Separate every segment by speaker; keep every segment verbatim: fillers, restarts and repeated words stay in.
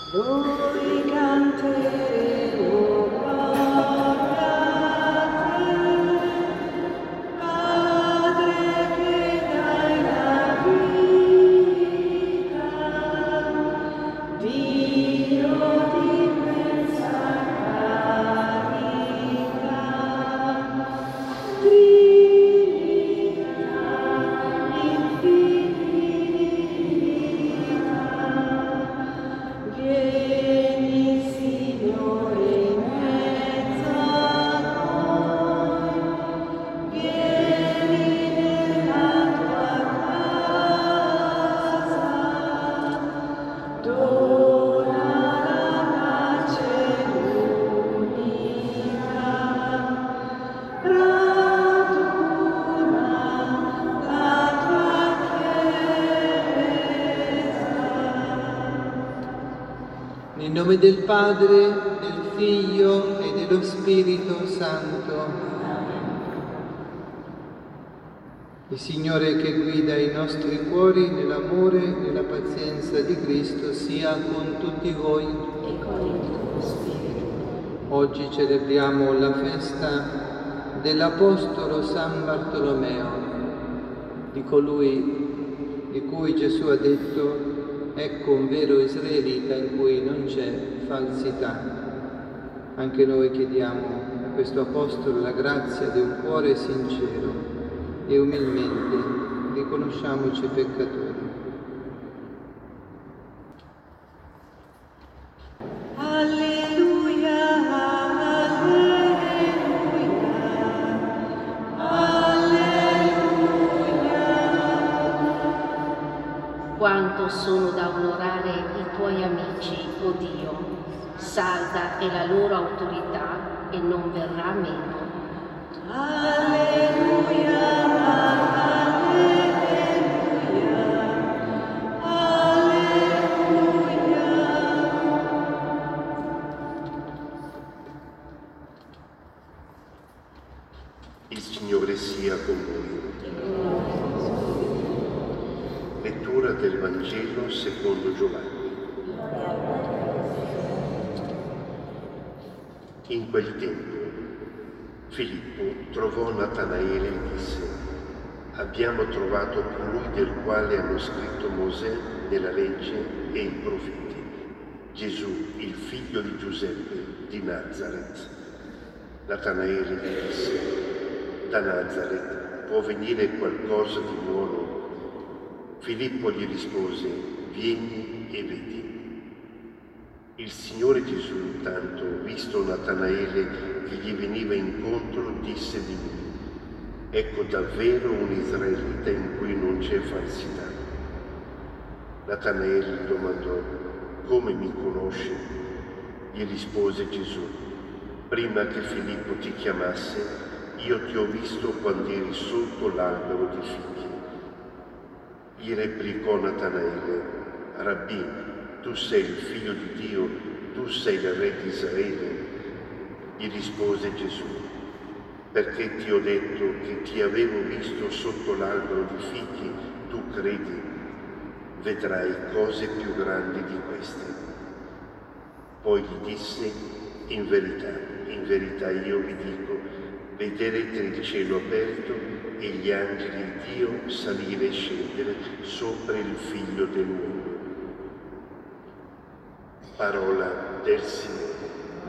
Speaker 1: Noi canteremo gloria a te, Padre che dai la vita, Dio di immensa carità, Trinità infinita. Vieni, Signore, in mezzo a noi, vieni nella tua casa, dona la pace unica, raduna la tua
Speaker 2: Nel nome del Padre, del Figlio e dello Spirito Santo. Il Signore che guida i nostri cuori nell'amore e nella pazienza di Cristo sia con tutti voi.
Speaker 1: e con il tuo spirito.
Speaker 2: Oggi celebriamo la festa dell'Apostolo San Bartolomeo, di colui di cui Gesù ha detto: ecco un vero israelita in cui non c'è falsità. Anche noi chiediamo a questo Apostolo la grazia di un cuore sincero e umilmente riconosciamoci peccatori.
Speaker 1: Alleluia, alleluia, alleluia.
Speaker 3: Quanto sono da onorare i tuoi amici, o Dio, salda è la loro autorità e non verrà meno.
Speaker 1: Alleluia, alleluia, alleluia.
Speaker 4: Il Signore sia con voi. Lettura del Vangelo secondo Giovanni. In quel tempo Filippo trovò Natanaele e disse: abbiamo trovato colui del quale hanno scritto Mosè nella legge e i profeti, Gesù, il figlio di Giuseppe di Nazaret. Natanaele gli disse: da Nazaret può venire qualcosa di buono? Filippo gli rispose: vieni e vedi. Il Signore Gesù, intanto, visto Natanaele che gli veniva incontro, disse di lui: ecco davvero un israelita in cui non c'è falsità. Natanaele gli domandò: come mi conosci? Gli rispose Gesù: prima che Filippo ti chiamasse, io ti ho visto quando eri sotto l'albero di figli. Gli replicò Natanaele: Rabbì, tu sei il figlio di Dio, tu sei il re di Israele. Gli rispose Gesù: perché ti ho detto che ti avevo visto sotto l'albero di figli, tu credi? Vedrai cose più grandi di queste. Poi gli disse: in verità, in verità io vi dico, vedrete il cielo aperto e gli angeli di Dio salire e scendere sopra il Figlio dell'uomo. Parola del Signore.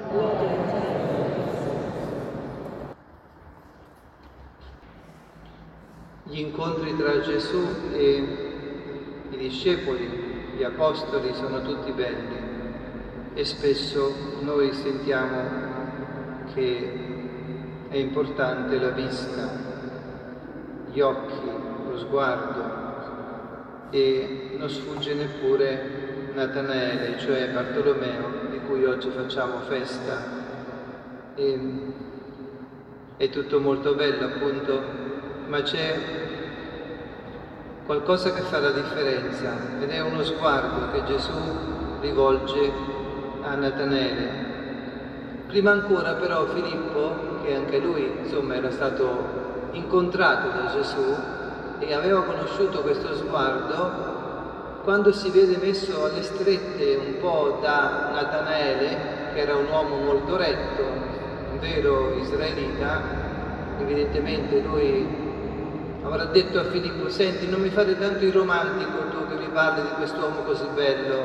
Speaker 2: Gli incontri tra Gesù e i discepoli, gli apostoli, sono tutti belli e spesso noi sentiamo che è importante la vista, gli occhi, lo sguardo, e non sfugge neppure Natanaele, cioè Bartolomeo, di cui oggi facciamo festa. E, è tutto molto bello, appunto, ma c'è qualcosa che fa la differenza, ed è uno sguardo che Gesù rivolge a Natanaele. Prima ancora però Filippo, che anche lui insomma era stato incontrato da Gesù e aveva conosciuto questo sguardo, quando si vede messo alle strette un po' da Natanaele, che era un uomo molto retto, un vero israelita, evidentemente lui avrà detto a Filippo: senti, non mi fare tanto il romantico tu che mi parli di quest'uomo così bello,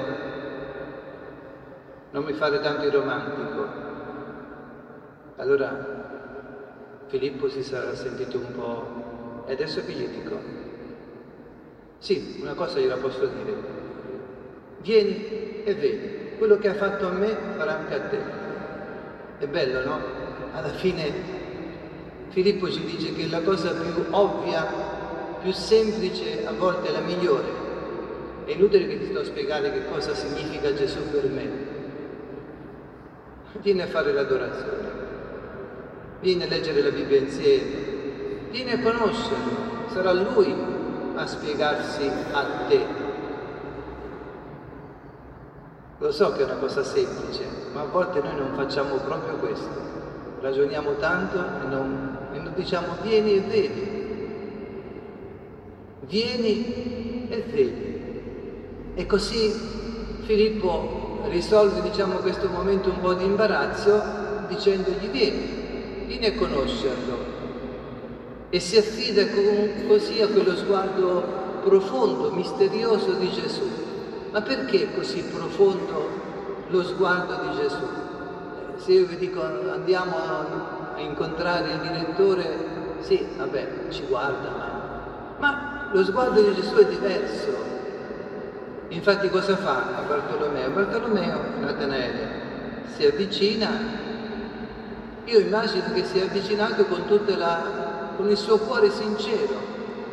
Speaker 2: non mi fare tanto il romantico. Allora Filippo si sarà sentito un po', e adesso che gli dico? Sì, una cosa gliela posso dire: vieni e vedi, quello che ha fatto a me farà anche a te. È bello, no? Alla fine Filippo ci dice che la cosa più ovvia, più semplice, a volte è la migliore. È inutile che ti sto a spiegare che cosa significa Gesù per me. Vieni a fare l'adorazione, vieni a leggere la Bibbia insieme, vieni a conoscerlo, sarà Lui a spiegarsi a te. Lo so che è una cosa semplice, ma a volte noi non facciamo proprio questo. Ragioniamo tanto e non, e non diciamo vieni e vedi. Vieni e vedi. E così Filippo risolve, diciamo, questo momento un po' di imbarazzo dicendogli vieni, vieni a conoscerlo. E si affida con, così a quello sguardo profondo, misterioso di Gesù. Ma perché è così profondo lo sguardo di Gesù? Se io vi dico andiamo a, a incontrare il direttore, sì, vabbè, ci guarda, ma, ma lo sguardo di Gesù è diverso. Infatti cosa fa a Bartolomeo? Bartolomeo, Natanaele, si avvicina, io immagino che si è avvicinato con tutta la... con il suo cuore sincero.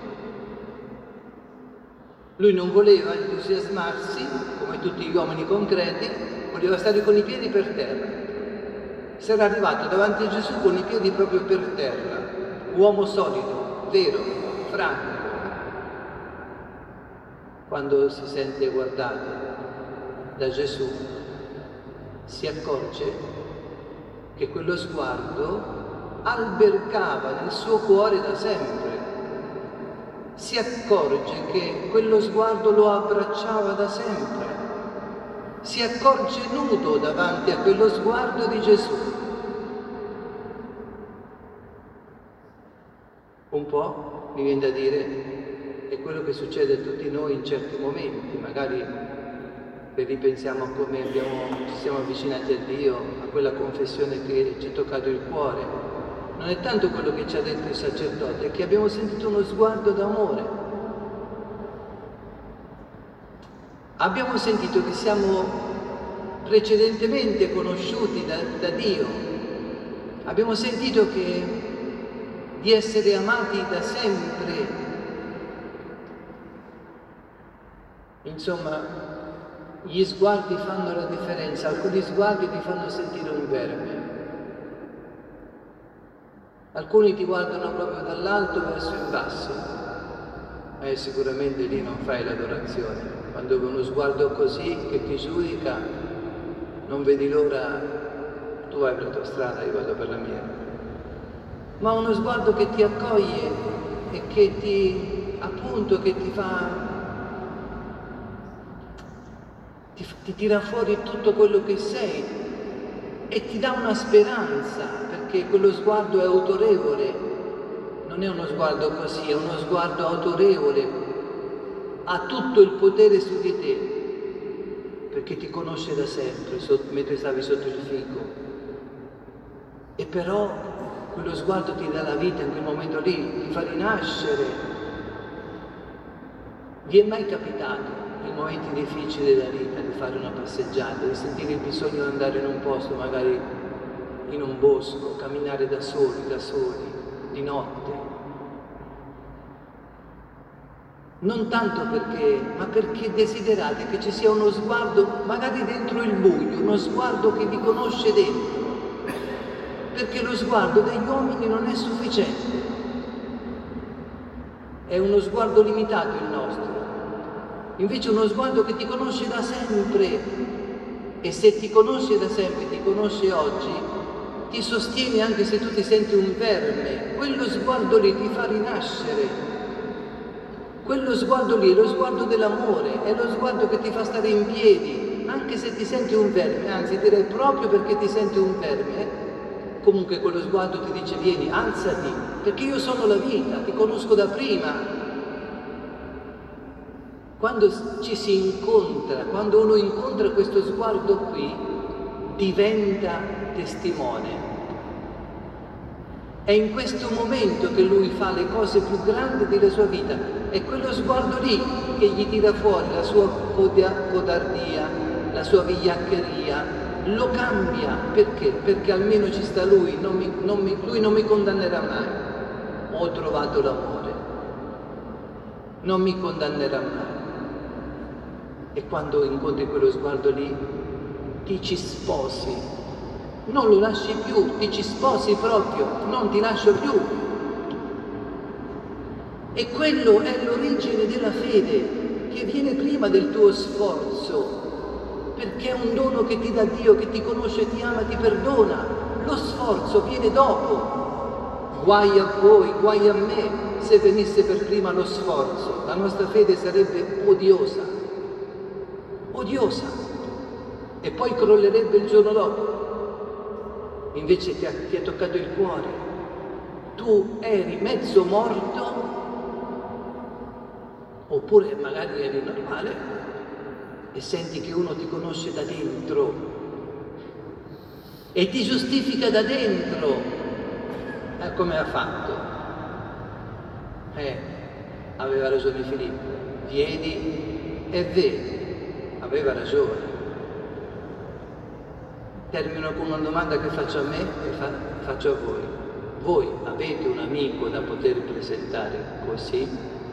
Speaker 2: Lui non voleva entusiasmarsi, come tutti gli uomini concreti, voleva stare con i piedi per terra. Si era arrivato davanti a Gesù con i piedi proprio per terra, uomo solido, vero, franco. Quando si sente guardato da Gesù, si accorge che quello sguardo albergava nel suo cuore da sempre. Si accorge che quello sguardo lo abbracciava da sempre. Si accorge nudo davanti a quello sguardo di Gesù. Un po', mi viene da dire, è quello che succede a tutti noi in certi momenti, magari ripensiamo a come abbiamo, ci siamo avvicinati a Dio, a quella confessione che ci ha toccato il cuore. Non è tanto quello che ci ha detto il sacerdote, è che abbiamo sentito uno sguardo d'amore. Abbiamo sentito che siamo precedentemente conosciuti da, da Dio. Abbiamo sentito che, di essere amati da sempre. Insomma, gli sguardi fanno la differenza. Alcuni sguardi ti fanno sentire un verme. Alcuni ti guardano proprio dall'alto verso il basso, e sicuramente lì non fai l'adorazione. Quando hai uno sguardo così che ti giudica, non vedi l'ora, tu vai per la tua strada, io vado per la mia. Ma uno sguardo che ti accoglie e che ti, appunto, che ti fa, ti, ti tira fuori tutto quello che sei e ti dà una speranza. Che quello sguardo è autorevole, non è uno sguardo così, è uno sguardo autorevole, ha tutto il potere su di te, perché ti conosce da sempre, sotto, mentre stavi sotto il fico. E però quello sguardo ti dà la vita in quel momento lì, ti fa rinascere. Vi è mai capitato, in momenti difficili della vita, di fare una passeggiata, di sentire il bisogno di andare in un posto, magari in un bosco, camminare da soli, da soli, di notte? Non tanto perché, ma perché desiderate che ci sia uno sguardo, magari dentro il buio, uno sguardo che vi conosce dentro, perché lo sguardo degli uomini non è sufficiente, è uno sguardo limitato il nostro, invece uno sguardo che ti conosce da sempre, e se ti conosce da sempre, ti conosce oggi, ti sostiene anche se tu ti senti un verme. Quello sguardo lì ti fa rinascere. Quello sguardo lì è lo sguardo dell'amore, è lo sguardo che ti fa stare in piedi, anche se ti senti un verme, anzi direi proprio perché ti senti un verme, comunque quello sguardo ti dice vieni, alzati, perché io sono la vita, ti conosco da prima. Quando ci si incontra, quando uno incontra questo sguardo qui, diventa testimone. È in questo momento che lui fa le cose più grandi della sua vita. È quello sguardo lì che gli tira fuori la sua codardia, la sua vigliaccheria, lo cambia. Perché? Perché almeno ci sta lui, non mi, non mi, lui non mi condannerà mai. Ho trovato l'amore, non mi condannerà mai. E quando incontri quello sguardo lì, ti ci sposi, non lo lasci più, ti ci sposi proprio, non ti lascio più. E quello è l'origine della fede, che viene prima del tuo sforzo, perché è un dono che ti dà Dio, che ti conosce, ti ama, ti perdona. Lo sforzo viene dopo. Guai a voi, guai a me, se venisse per prima lo sforzo. La nostra fede sarebbe odiosa. odiosa e poi crollerebbe il giorno dopo. Invece ti, ha, ti è toccato il cuore, tu eri mezzo morto oppure magari eri normale e senti che uno ti conosce da dentro e ti giustifica da dentro. Eh, come ha fatto? Eh, aveva ragione Filippo, vieni e vedi. Aveva ragione. Termino con una domanda che faccio a me e fa, faccio a voi. Voi avete un amico da poter presentare così?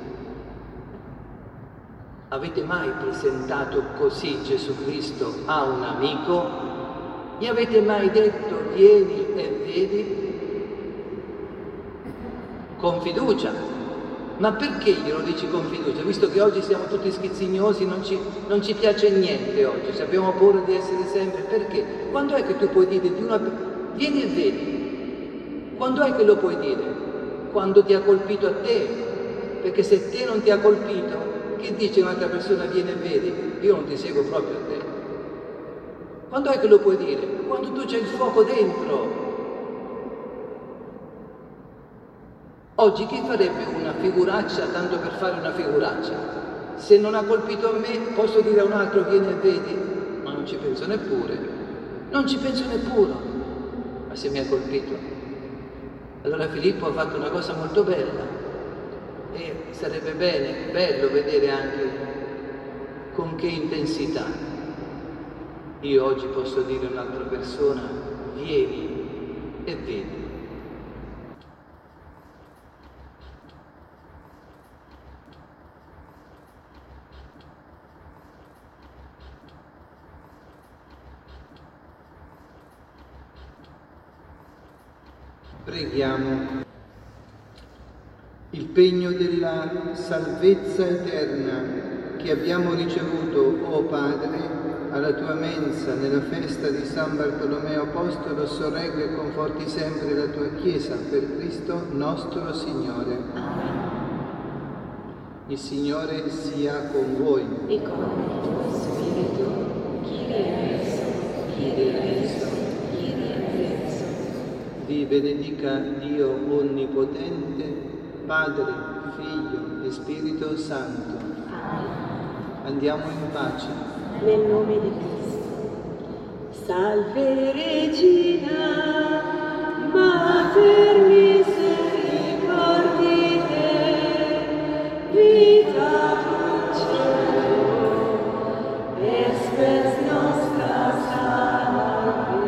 Speaker 2: Avete mai presentato così Gesù Cristo a un amico? Gli avete mai detto vieni e vedi? Con fiducia. Ma perché glielo dici con fiducia? Visto che oggi siamo tutti schizzignosi, non ci, non ci piace niente oggi, abbiamo paura di essere sempre. Perché? Quando è che tu puoi dire di una... vieni e vedi? Quando è che lo puoi dire? Quando ti ha colpito a te. Perché se te non ti ha colpito, che dice un'altra persona vieni e vedi? Io non ti seguo proprio a te. Quando è che lo puoi dire? Quando tu c'hai il fuoco dentro. Oggi chi farebbe una figuraccia tanto per fare una figuraccia? Se non ha colpito a me, posso dire a un altro vieni e vedi? Ma non ci penso neppure. Non ci penso neppure. Ma se mi ha colpito. Allora Filippo ha fatto una cosa molto bella e sarebbe bene, bello vedere anche con che intensità io oggi posso dire a un'altra persona vieni e vedi.
Speaker 5: Preghiamo. Il pegno della salvezza eterna che abbiamo ricevuto, o Padre, alla tua mensa nella festa di San Bartolomeo Apostolo, sorregga e conforti sempre la tua Chiesa, per Cristo nostro Signore. Il Signore sia con voi.
Speaker 3: E con il tuo spirito, Kyrie eleison, Kyrie eleison, Kyrie eleison.
Speaker 2: Vi benedica Dio Onnipotente, Padre, Figlio e Spirito Santo.
Speaker 3: Amen.
Speaker 2: Andiamo in pace.
Speaker 1: Nel nome di Cristo. Salve Regina, Mater Misericordie, vita dulcedo, espes nostra salve.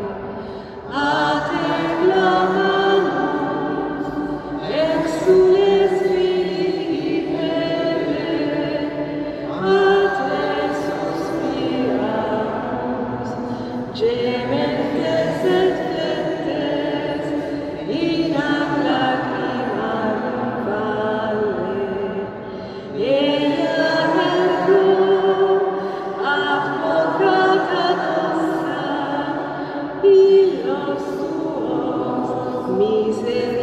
Speaker 1: A te clamamus, exules Filii Eve, a te suspiramus, gementes et flentes, in ac lacrimam valle. Ea ergo, advocata nostra, illos tuos misericors